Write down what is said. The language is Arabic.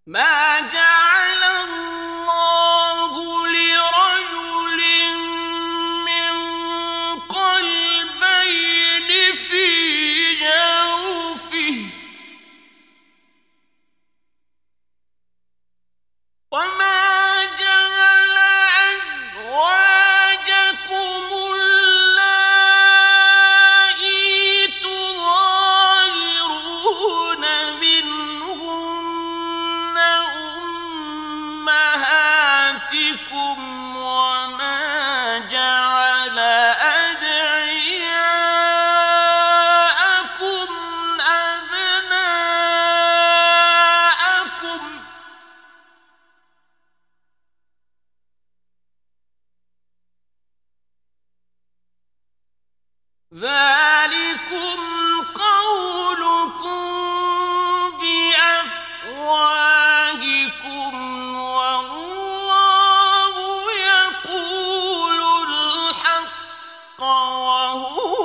ما جعل الله لرجل من قلبين في جوفه وما جعل أزواجكم اللائي تظاهرون منهن أمهاتكم وما جعل أدعياءكم أبناءكم ذلكم قولكم بأفواهكم والله يقول الحق وهو